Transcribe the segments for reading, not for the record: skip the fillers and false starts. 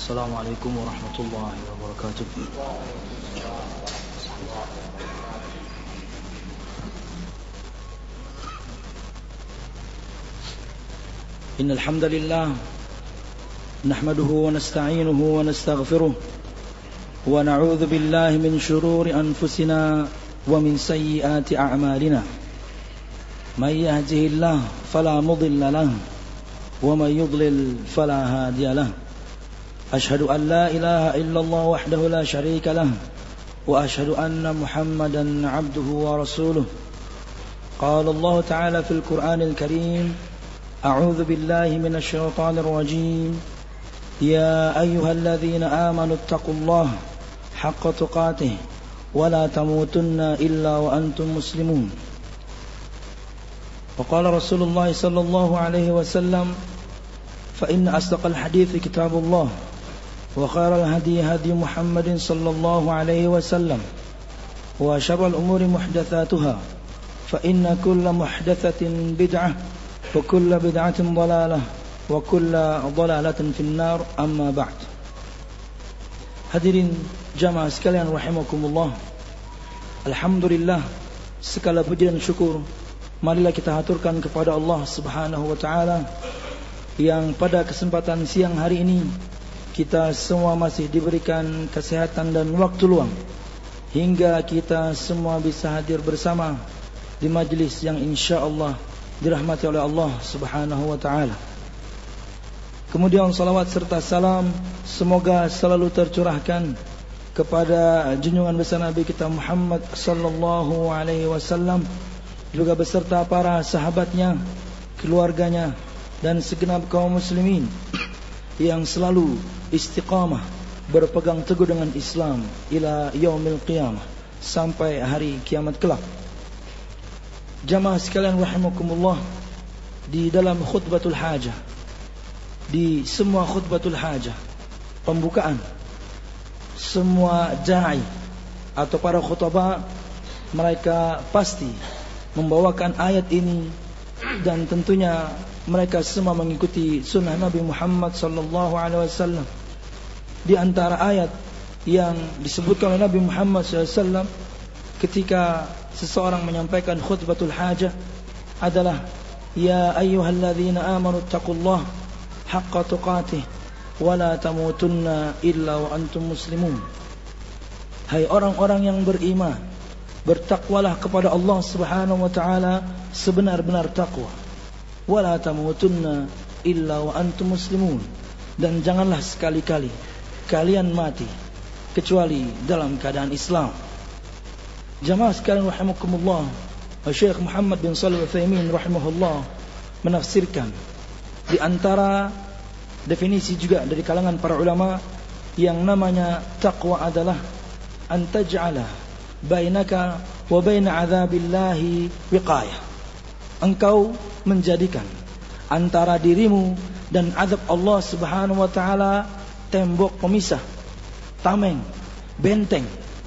السلام عليكم ورحمة الله وبركاته. إن الحمد لله نحمده ونستعينه ونستغفره ونعوذ بالله من شرور أنفسنا ومن سيئات أعمالنا من يهده الله فلا مضل له ومن يضلل فلا هادي له أشهد أن لا إله إلا الله وحده لا شريك له وأشهد أن محمدا عبده ورسوله قال الله تعالى في القرآن الكريم أعوذ بالله من الشيطان الرجيم يا أيها الذين آمنوا اتقوا الله حق تقاته ولا تموتن إلا وأنتم مسلمون وقال رسول الله صلى الله عليه وسلم فإن أصدق الحديث كتاب الله وخير الهدي هدي محمد صلى الله عليه وسلم وشر الأمور محدثاتها فإن كل محدثة بدعة وكل بدعة ضلالة وكل ضلالة في النار أما بعد. Hadirin jamaah sekalian rahimakumullah, alhamdulillah, segala puji dan syukur marilah kita haturkan kepada Allah Subhanahu wa taala yang pada kesempatan siang hari ini kita semua masih diberikan kesehatan dan waktu luang hingga kita semua bisa hadir bersama di majlis yang insyaallah dirahmati oleh Allah Subhanahu wa taala. Kemudian salawat serta salam semoga selalu tercurahkan kepada junjungan besar Nabi kita Muhammad sallallahu alaihi wasallam, juga beserta para sahabatnya, keluarganya dan segenap kaum muslimin yang selalu istiqamah berpegang teguh dengan Islam ila yaumil qiyamah, sampai hari kiamat kelak. Jamaah sekalian rahimakumullah, di dalam khutbatul hajah, di semua khutbatul hajah, pembukaan, semua da'i atau para khutbah mereka pasti membawakan ayat ini, dan tentunya mereka semua mengikuti sunnah Nabi Muhammad sallallahu alaihi wasallam. Di antara ayat yang disebutkan oleh Nabi Muhammad sallallahu alaihi wasallam ketika seseorang menyampaikan khutbatul hajah adalah ya ayyuhalladzina amanu taqullaha haqqa tuqatih wa la tamutunna illa wa antum muslimun. Hai orang-orang yang beriman, bertakwalah kepada Allah Subhanahu wa taala sebenar-benar takwa. Wala tamutunna illa wa antum muslimun, dan janganlah sekali-kali kalian mati kecuali dalam keadaan Islam. Jamaah sekalian rahimakumullah, Syekh Muhammad bin Shalih Al-Utsaimin rahimahullah menafsirkan di antara definisi juga dari kalangan para ulama yang namanya taqwa adalah an taj'ala bainaka wa baina 'adzabillahi wiqayah. Engkau menjadikan antara dirimu dan azab Allah Subhanahu wa taala tembok pemisah, tameng, benteng.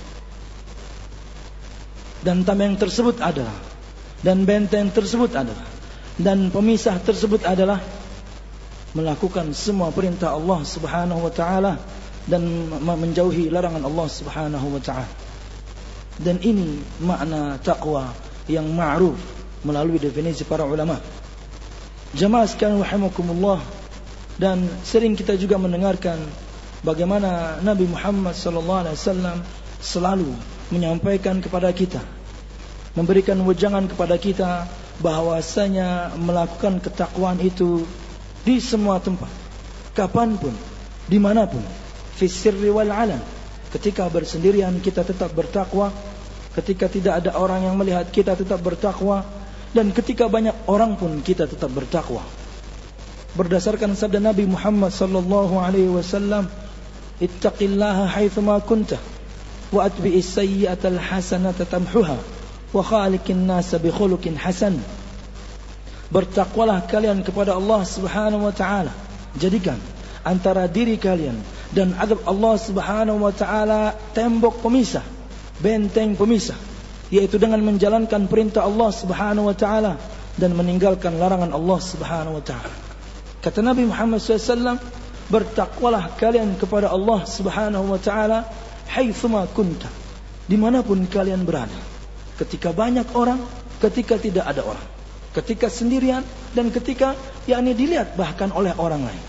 Dan tameng tersebut adalah, dan benteng tersebut adalah, dan pemisah tersebut adalah melakukan semua perintah Allah Subhanahu wa taala dan menjauhi larangan Allah Subhanahu wa taala. Dan ini makna taqwa yang ma'ruf melalui definisi para ulama. Jamaah sekalian rahimakumullah, dan sering kita juga mendengarkan bagaimana Nabi Muhammad sallallahu alaihi wasallam selalu menyampaikan kepada kita, memberikan wejangan kepada kita bahwasanya melakukan ketakwaan itu di semua tempat, kapanpun, dimanapun, fis sirri wal alan. Ketika bersendirian kita tetap bertakwa, ketika tidak ada orang yang melihat kita tetap bertakwa, dan ketika banyak orang pun kita tetap bertakwa. Berdasarkan sabda Nabi Muhammad sallallahu alaihi wasallam, ittaqillaha haitsu ma kunta wa atbi'is sayyi'atal hasanata tamhuha wa khaliqin nasa bi khuluqin hasan. Bertakwalah kalian kepada Allah Subhanahu wa taala, jadikan antara diri kalian dan azab Allah Subhanahu wa taala tembok pemisah, benteng pemisah, yaitu dengan menjalankan perintah Allah Subhanahu wa taala dan meninggalkan larangan Allah Subhanahu wa taala. Kata Nabi Muhammad SAW, bertakwalah kalian kepada Allah Subhanahu wa taala haitsuma kunta, dimanapun kalian berada, ketika banyak orang, ketika tidak ada orang, ketika sendirian, dan ketika dilihat bahkan oleh orang lain.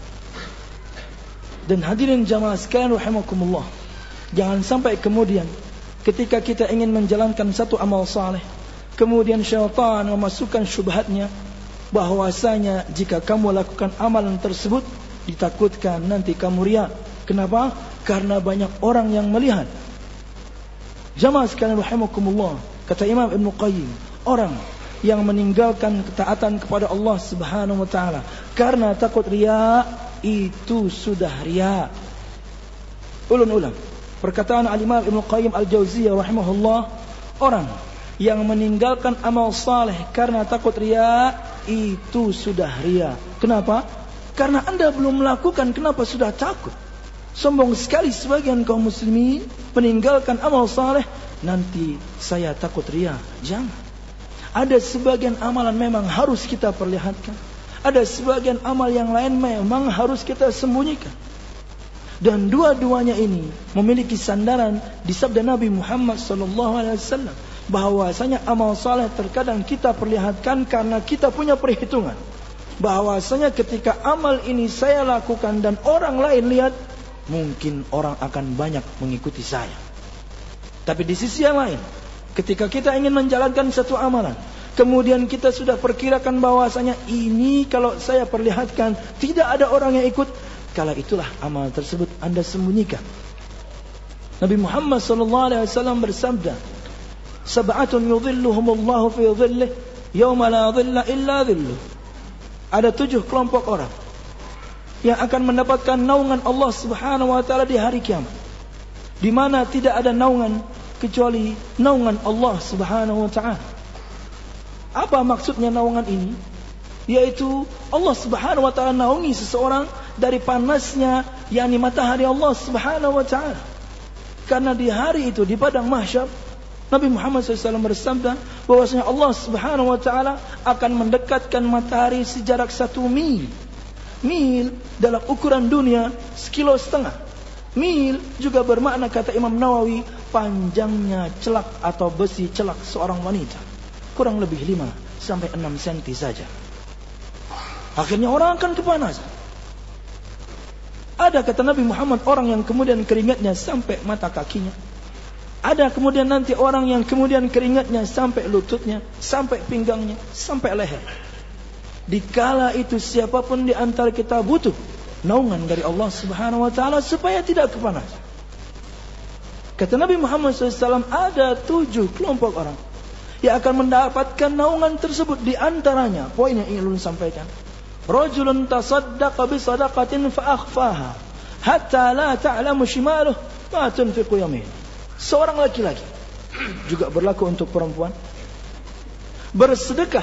Dan hadirin jamaah sekalian rahimakumullah, jangan sampai kemudian ketika kita ingin menjalankan satu amal saleh, kemudian syaitan memasukkan syubhatnya bahwasanya jika kamu lakukan amalan tersebut ditakutkan nanti kamu riya. Kenapa? Karena banyak orang yang melihat. Jamaah sekalian rahimakumullah, kata Imam Ibn Qayyim, orang yang meninggalkan ketaatan kepada Allah Subhanahu wa taala karena takut riya, itu sudah riya. Ulang perkataan Al-Imam Ibn Qayyim Al-Jauziyah rahimahullah, orang yang meninggalkan amal saleh karena takut riya, itu sudah riya. Kenapa? Karena Anda belum melakukan, kenapa sudah takut? Sombong sekali sebagian kaum muslimin meninggalkan amal saleh, nanti saya takut riya. Jangan. Ada sebagian amalan memang harus kita perlihatkan, ada sebagian amal yang lain memang harus kita sembunyikan. Dan dua-duanya ini memiliki sandaran di sabda Nabi Muhammad SAW, bahwasanya amal saleh terkadang kita perlihatkan karena kita punya perhitungan bahwasanya ketika amal ini saya lakukan dan orang lain lihat, mungkin orang akan banyak mengikuti saya. Tapi di sisi yang lain, ketika kita ingin menjalankan satu amalan, kemudian kita sudah perkirakan bahwasanya ini kalau saya perlihatkan tidak ada orang yang ikut, kala itulah amal tersebut Anda sembunyikan. Nabi Muhammad SAW bersabda, "Sab'atun yudhilluhumullahu fi dhillih yawma la dhilla illa dhilluh." Ada 7 kelompok orang yang akan mendapatkan naungan Allah Subhanahu wa taala di hari kiamat, di mana tidak ada naungan kecuali naungan Allah Subhanahu wa taala. Apa maksudnya naungan ini? Yaitu Allah Subhanahu wa taala naungi seseorang dari panasnya matahari Allah Subhanahu wa taala. Karena di hari itu di padang mahsyar, Nabi Muhammad SAW bersabda bahwasanya Allah Subhanahu wa taala akan mendekatkan matahari sejarak 1 mil. Mil dalam ukuran dunia 1,5 kilo. Mil juga bermakna, kata Imam Nawawi, panjangnya celak atau besi celak seorang wanita, kurang lebih 5 sampai 6 cm saja. Akhirnya orang akan kepanasan. Ada, kata Nabi Muhammad, orang yang kemudian keringatnya sampai mata kakinya. Ada kemudian nanti orang yang kemudian keringatnya sampai lututnya, sampai pinggangnya, sampai leher. Dikala itu siapapun di antara kita butuh naungan dari Allah Subhanahu wa taala supaya tidak kepanasan. Kata Nabi Muhammad SAW, ada 7 kelompok orang yang akan mendapatkan naungan tersebut. Di antaranya, poin yang ingin ulun sampaikan, rajulun tasaddaqa bi sadaqatin fa akhfaha hatta la ta'lamu shimaluhu ma tunfiqu yaminuhu. Seorang laki-laki, juga berlaku untuk perempuan, bersedekah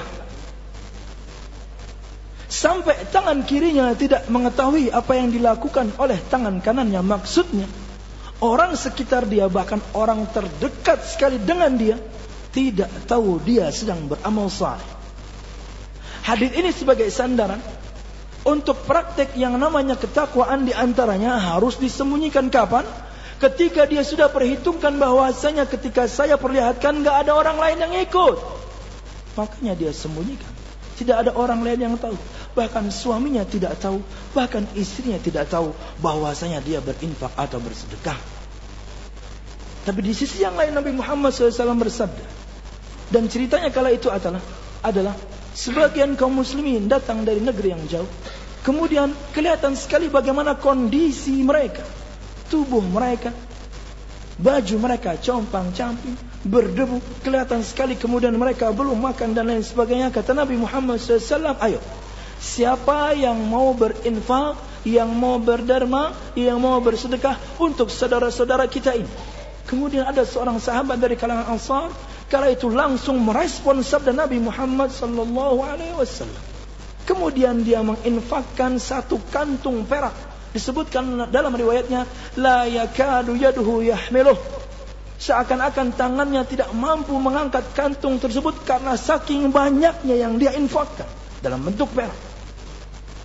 sampai tangan kirinya tidak mengetahui apa yang dilakukan oleh tangan kanannya. Maksudnya orang sekitar dia, bahkan orang terdekat sekali dengan dia, tidak tahu dia sedang beramal saleh. Hadis ini sebagai sandaran untuk praktek yang namanya ketakwaan, di antaranya harus disembunyikan. Kapan? Ketika dia sudah perhitungkan bahwasanya ketika saya perlihatkan gak ada orang lain yang ikut, makanya dia sembunyikan. Tidak ada orang lain yang tahu, bahkan suaminya tidak tahu, bahkan istrinya tidak tahu bahwasanya dia berinfak atau bersedekah. Tapi di sisi yang lain Nabi Muhammad SAW bersabda, dan ceritanya kala itu adalah sebagian kaum muslimin datang dari negeri yang jauh, kemudian kelihatan sekali bagaimana kondisi mereka, tubuh mereka, baju mereka compang-camping, berdebu, kelihatan sekali. Kemudian mereka belum makan dan lain sebagainya. Kata Nabi Muhammad SAW, ayo, siapa yang mau berinfak, yang mau berderma, yang mau bersedekah untuk saudara-saudara kita ini. Kemudian ada seorang sahabat dari kalangan Ansar, kala itu langsung merespon sabda Nabi Muhammad SAW. Kemudian dia menginfakkan 1 kantung perak. Disebutkan dalam riwayatnya, la yakadu yaduhu yahmiluh, seakan-akan tangannya tidak mampu mengangkat kantung tersebut karena saking banyaknya yang dia infakkan dalam bentuk perak.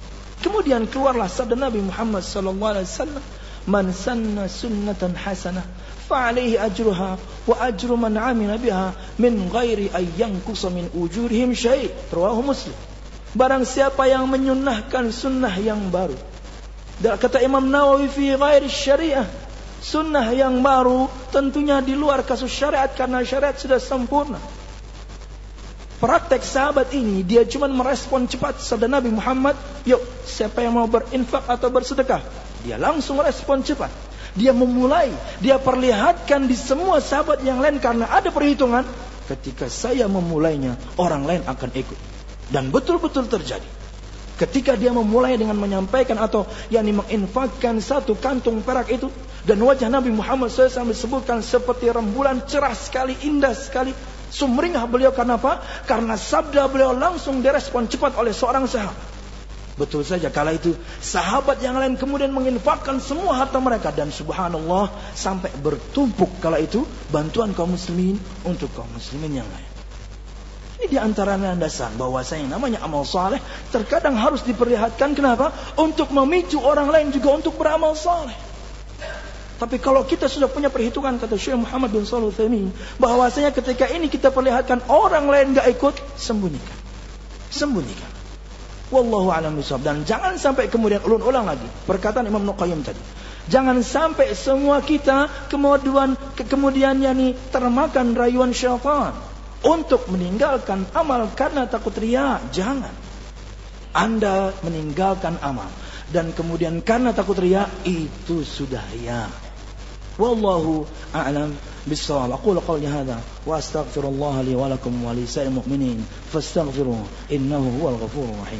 Kemudian keluarlah sabda Nabi Muhammad sallallahu alaihi wasallam, "Man sanna sunnatan hasanah fa'alaihi ajruha wa ajru man 'amila biha min ghairi ay yanqusa min ujurihim syai'." Rawahu Muslim. Barang siapa yang menyunnahkan sunnah yang baru. Dan kata Imam Nawawi fi ghairi syariah, sunnah yang baru tentunya di luar kasus syariat karena syariat sudah sempurna. Praktek sahabat ini, dia cuma merespon cepat sabda Nabi Muhammad, yuk siapa yang mau berinfak atau bersedekah, dia langsung respon cepat. Dia memulai, dia perlihatkan di semua sahabat yang lain karena ada perhitungan, ketika saya memulainya orang lain akan ikut. Dan betul-betul terjadi. Ketika dia memulai dengan menyampaikan atau menginfakkan satu kantung perak itu, dan wajah Nabi Muhammad SAW disebutkan seperti rembulan, cerah sekali, indah sekali. Sumringah beliau karena apa? Karena sabda beliau langsung direspon cepat oleh seorang sahabat. Betul saja kala itu sahabat yang lain kemudian menginfakkan semua harta mereka, dan subhanallah sampai bertumpuk kala itu bantuan kaum muslimin untuk kaum muslimin yang lain. Ini diantara landasan bahwasanya namanya amal saleh terkadang harus diperlihatkan. Kenapa? Untuk memicu orang lain juga untuk beramal saleh. Tapi kalau kita sudah punya perhitungan, kata Syekh Muhammad bin Shalih Al-Utsaimin, bahwasanya ketika ini kita perlihatkan orang lain enggak ikut, sembunyikan. Sembunyikan. Wallahu a'lam bishawab. Dan jangan sampai kemudian ulun-ulang lagi perkataan Imam Nuqayyim tadi. Jangan sampai semua kita kemudian termakan rayuan syaitan untuk meninggalkan amal karena takut riya. Jangan. Anda meninggalkan amal dan kemudian karena takut riya, itu sudah riya. Wallahu a'lam bissawab. Aqulu qawli hadha wa astaghfirullah li wa lakum wa li sa'il mu'minin fastaghfiruhu innahu huwal ghafurur rahim.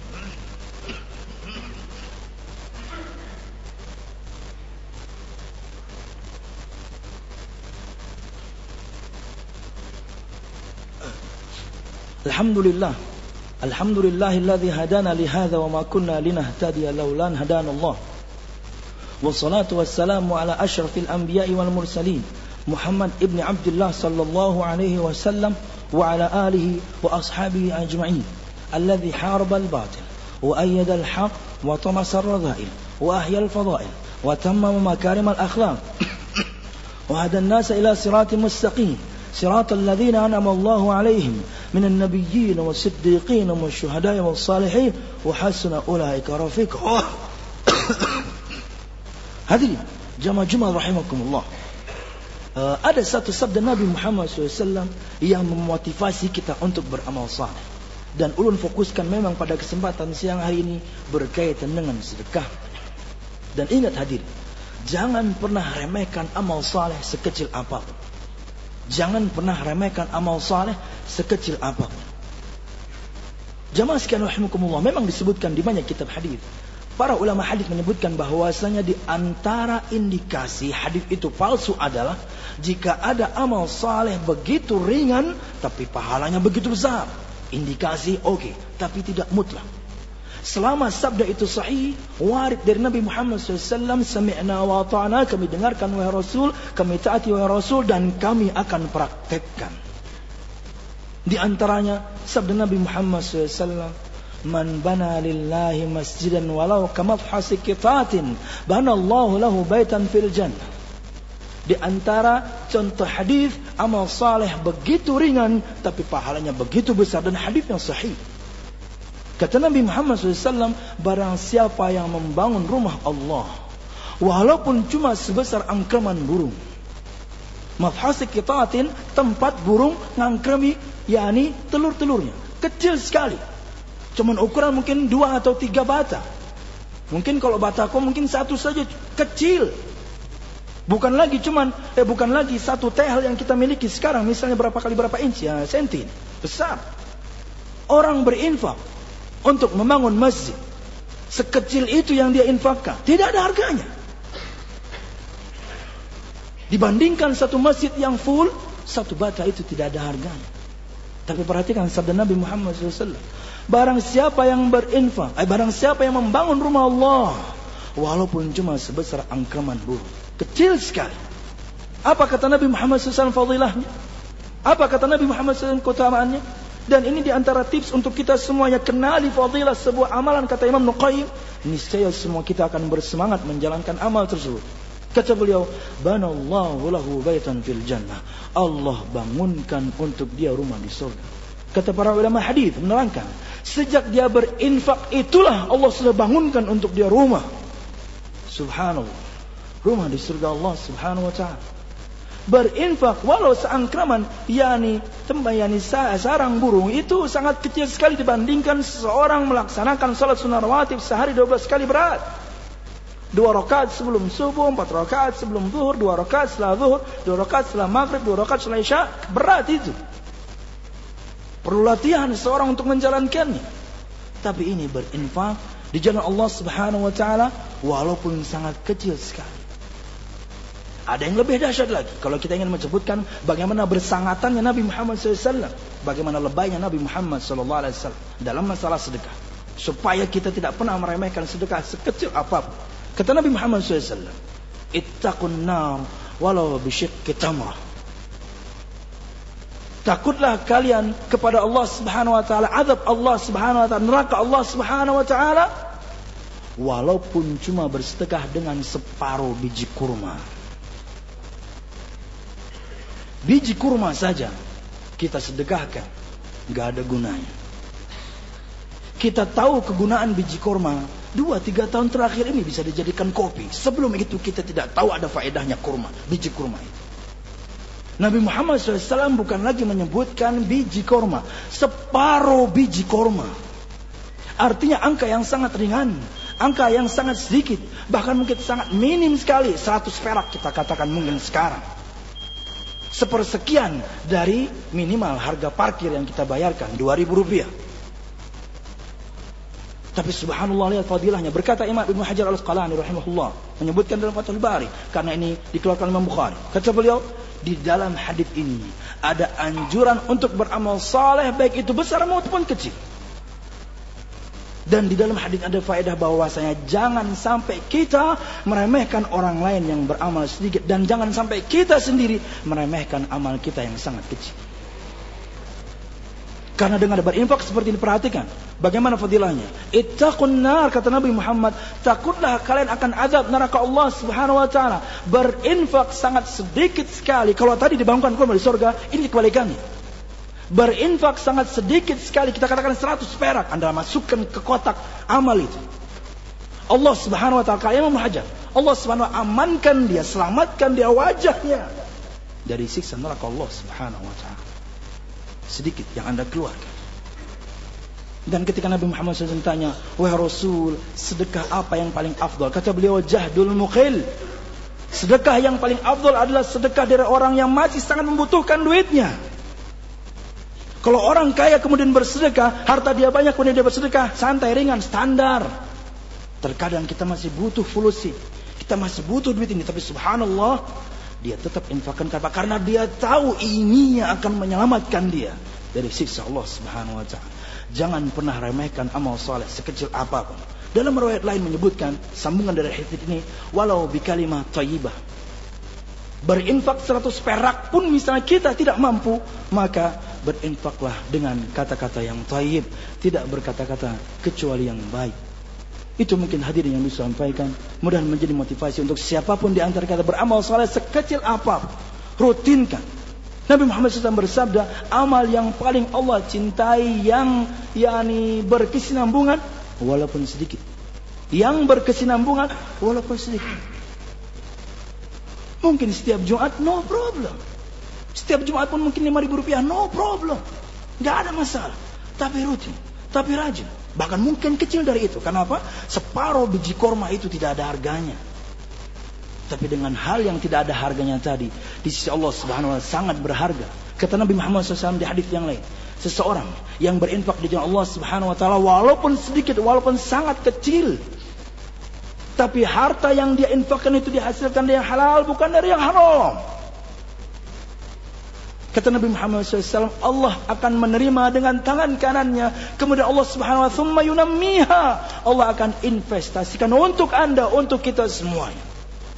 Alhamdulillah. Alhamdulillahilladzi hadana li hadza wa ma kunna linahtadiya laula an hadana Allah. Wassalatu wassalamu ala asyrafil anbiya'i wal mursalin Muhammad ibn Abdullah sallallahu alaihi wasallam wa ala alihi wa ashabihi ajma'in alladhi haraba al-batil wa ayyada al-haq wa tamasa ar-radha'il wa ahya al-fadha'il wa tammama makarim al-akhlaq wa hada an-nasa ila siratin mustaqim siratal ladzina an'ama Allahu alaihim minan nabiyyin was-siddiqin wasyuhada'i was-salihin wa hasuna ulaika rafiqa. Hadirin jamaah Jumat rahimakumullah. Ada satu sabda Nabi Muhammad SAW yang memotivasi kita untuk beramal saleh. Dan ulun fokuskan memang pada kesempatan siang hari ini berkaitan dengan sedekah. Dan ingat hadirin, jangan pernah remehkan amal saleh sekecil apapun. Jangan pernah remehkan amal saleh sekecil apapun. Jamaah sekalian rahimakumullah, memang disebutkan di banyak kitab hadis. Para ulama hadis menyebutkan bahwasanya di antara indikasi hadis itu palsu adalah jika ada amal saleh begitu ringan tapi pahalanya begitu besar. Indikasi oke, tapi tidak mutlak. Selama sabda itu sahih, warid dari Nabi Muhammad SAW, sami'na wa ta'na, kami dengarkan wahai Rasul, kami taati wahai Rasul, dan kami akan praktekkan. Di antaranya sabda Nabi Muhammad SAW, man bana lillahi masjidan walau kamathhasi qitatin banallahu lahu baitan fil jannah. Di antara contoh hadis amal saleh begitu ringan tapi pahalanya begitu besar, dan hadis yang sahih. Kata Nabi Muhammad SAW, barang siapa yang membangun rumah Allah walaupun cuma sebesar angkraman burung, mathhasi qitatin, tempat burung ngangkrami, yakni telur-telurnya kecil sekali, cuman ukuran mungkin 2 atau 3 bata. Mungkin kalau bataku mungkin 1 saja, kecil. Bukan lagi satu tehel yang kita miliki sekarang, misalnya berapa kali berapa inci, ya, senti. Besar. Orang berinfak untuk membangun masjid, sekecil itu yang dia infakkan, tidak ada harganya. Dibandingkan satu masjid yang full, 1 bata itu tidak ada harganya. Tapi perhatikan sabda Nabi Muhammad SAW. Barang siapa yang berinfak, barang siapa yang membangun rumah Allah walaupun cuma sebesar angkraman burung, kecil sekali. Apa kata Nabi Muhammad SAW fadilahnya? Apa kata Nabi Muhammad SAW keutamaannya? Dan ini diantara tips untuk kita semuanya, kenali fadilah sebuah amalan. Kata Imam Nuqayyim, niscaya semua kita akan bersemangat menjalankan amal tersebut. Kata beliau, banallahu lahu baitan fil jannah. Allah bangunkan untuk dia rumah di surga. Kata para ulama hadis menerangkan, sejak dia berinfak itulah Allah sudah bangunkan untuk dia rumah. Subhanallah. Rumah di surga Allah Subhanahu wa ta'ala. Berinfak walau seangkraman, sarang burung, itu sangat kecil sekali dibandingkan seseorang melaksanakan salat sunnah rawatib sehari 12 kali berat. 2 rakaat sebelum subuh, 4 rakaat sebelum zuhur, 2 rakaat setelah zuhur, 2 rakaat setelah maghrib, 2 rakaat setelah isya. Berat itu. Perlu latihan seorang untuk menjalankannya. Tapi ini berinfak di jalan Allah Subhanahu wa ta'ala walaupun sangat kecil sekali. Ada yang lebih dahsyat lagi. Kalau kita ingin menyebutkan bagaimana bersangatannya Nabi Muhammad SAW, bagaimana lebaynya Nabi Muhammad SAW dalam masalah sedekah, supaya kita tidak pernah meremehkan sedekah sekecil apapun. Kata Nabi Muhammad SAW, ittaqun nar walau bisyiqqi tamrah. Takutlah kalian kepada Allah Subhanahu wa ta'ala, azab Allah Subhanahu wa ta'ala, neraka Allah Subhanahu wa ta'ala, walaupun cuma bersedekah dengan separuh biji kurma. Biji kurma saja kita sedekahkan, gak ada gunanya. Kita tahu kegunaan biji kurma, 2-3 tahun terakhir ini bisa dijadikan kopi. Sebelum itu kita tidak tahu ada faedahnya kurma, biji kurma itu. Nabi Muhammad SAW bukan lagi menyebutkan biji kurma, separuh biji kurma. Artinya angka yang sangat ringan, angka yang sangat sedikit, bahkan mungkin sangat minim sekali. 100 perak kita katakan mungkin sekarang, sepersekian dari minimal harga parkir yang kita bayarkan, Rp2.000. Tapi subhanallah, lihat fadilahnya. Berkata Imam Ibnu Hajar Al-Asqalani rahimahullah, menyebutkan dalam Fathul Bari, karena ini dikeluarkan Imam Bukhari. Kata beliau, di dalam hadis ini ada anjuran untuk beramal saleh, baik itu besar maupun kecil. Dan di dalam hadis ada faedah bahwasanya jangan sampai kita meremehkan orang lain yang beramal sedikit, dan jangan sampai kita sendiri meremehkan amal kita yang sangat kecil. Karena dengan berinfak seperti ini, perhatikan bagaimana fadilahnya. Ittaqun nar, kata Nabi Muhammad, takutlah kalian akan azab neraka Allah Subhanahu wa ta'ala. Berinfak sangat sedikit sekali. Kalau tadi dibangunkan kurma di surga, ini kebalikannya. Berinfak sangat sedikit sekali, kita katakan 100 perak, Anda masukkan ke kotak amal itu. Allah Subhanahu wa ta'ala, kayak Imam Hajar, Allah Subhanahu wa ta'ala amankan dia, selamatkan dia wajahnya dari siksa neraka Allah Subhanahu wa ta'ala. Sedikit yang Anda keluarkan. Dan ketika Nabi Muhammad SAW tanya, wahai Rasul, sedekah apa yang paling afdal? Kata beliau, jahdul muqil. Sedekah yang paling afdal adalah sedekah dari orang yang masih sangat membutuhkan duitnya. Kalau orang kaya kemudian bersedekah, harta dia banyak kemudian dia bersedekah, santai, ringan, standar. Terkadang kita masih butuh solusi, kita masih butuh duit ini, tapi subhanallah, dia tetap infakkan karena dia tahu ininya akan menyelamatkan dia dari siksa Allah Subhanahu wa ta'ala. Jangan pernah remehkan amal saleh sekecil apapun. Dalam riwayat lain menyebutkan sambungan dari hadis ini, walau bi kalimah thayyibah. Berinfak 100 perak pun misalnya kita tidak mampu, maka berinfaklah dengan kata-kata yang thayyib, tidak berkata-kata kecuali yang baik. Itu mungkin hadirin yang bisa sampaikan. Mudah menjadi motivasi untuk siapapun di antara kita beramal saleh sekecil apapun. Rutinkan. Nabi Muhammad SAW bersabda, amal yang paling Allah cintai yang berkesinambungan walaupun sedikit. Yang berkesinambungan walaupun sedikit. Mungkin setiap Jumat, no problem. Setiap Jumat pun mungkin Rp5.000, no problem. Gak ada masalah. Tapi rutin, tapi rajin. Bahkan mungkin kecil dari itu. Kenapa? Separuh biji korma itu tidak ada harganya. Tapi dengan hal yang tidak ada harganya tadi, di sisi Allah Subhanahu wa ta'ala sangat berharga. Kata Nabi Muhammad SAW di hadis yang lain, seseorang yang berinfak di jalan Allah Subhanahu wa ta'ala walaupun sedikit, walaupun sangat kecil, tapi harta yang dia infakkan itu dihasilkan dari yang halal, bukan dari yang haram. Kata Nabi Muhammad SAW, Allah akan menerima dengan tangan kanannya. Kemudian Allah Subhanahu wa ta'ala thumma yunammiha, Allah akan investasikan untuk Anda, untuk kita semuanya.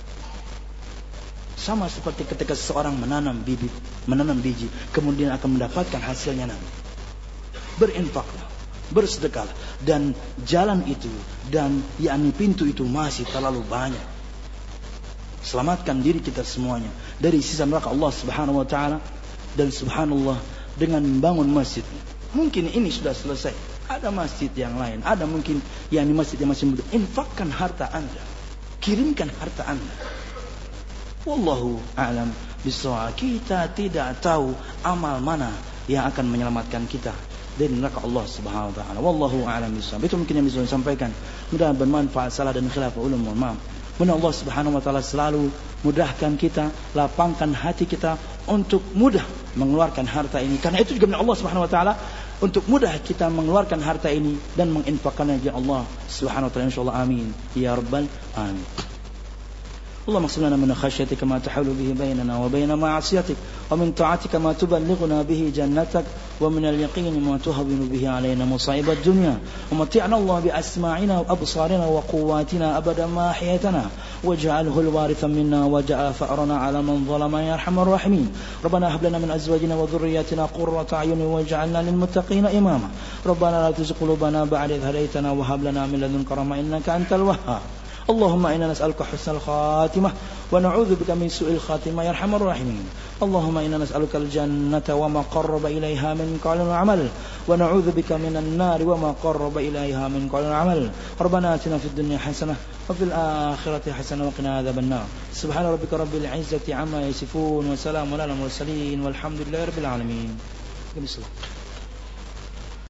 Sama seperti ketika seseorang menanam biji, kemudian akan mendapatkan hasilnya nanti. berinfaklah, bersedekahlah, dan jalan itu dan yakni pintu itu masih terlalu banyak. Selamatkan diri kita semuanya dari sisa neraka Allah Subhanahu wa taala. Dan subhanallah, dengan membangun masjid, mungkin ini sudah selesai. Ada masjid yang lain, ada mungkin yakni masjid yang masih muda. Infakkan harta Anda, kirimkan harta Anda. Wallahu a'lam bishawab. Kita tidak tahu amal mana yang akan menyelamatkan kita dari neraka Allah Subhanahu wa taala. Wallahu a'lam bishawab. Itu mungkin yang bisa saya sampaikan. Mudah-mudahan bermanfaat, salah dan khilaf ulum wal maaf. Mudah Allah Subhanahu wa taala selalu mudahkan kita, lapangkan hati kita untuk mudah mengeluarkan harta ini. Karena itu juga Allah Subhanahu wa taala untuk mudah kita mengeluarkan harta ini dan menginfakkannya di Allah Subhanahu wa taala, insyaallah. Amin ya rabbal alamin. اللهم اغفر لنا من خشيتك ما تحول به بيننا وبين معصيتك ومن طاعتك ما تبلغنا به جنتك ومن اليقين ما تهون به علينا مصائب الدنيا ومتعنا الله بأسماعنا وأبصارنا وقواتنا أبدا ما أحييتنا واجعله الوارث منا واجعل ثأرنا على من ظلمنا يا أرحم الراحمين. ربنا هب لنا من أزواجنا وذرياتنا قرة أعين واجعلنا للمتقين إماما. ربنا لا تزغ قلوبنا بعد إذ هديتنا وهب لنا من لدنك رحمة إنك أنت الوهاب. اللهم إنا نسألك حسن الخاتمة ونعوذ بك من سوء الخاتمة يا أرحم الراحمين. اللهم إنا نسألك الجنة وما قرب إليها من قول وعمل ونعوذ بك من النار وما قرب إليها من قول وعمل. ربنا آتنا في الدنيا حسنة وفي الآخرة حسنة وقنا عذاب النار. سبحان ربك رب العزة عما يصفون وسلام على المرسلين والحمد لله رب العالمين.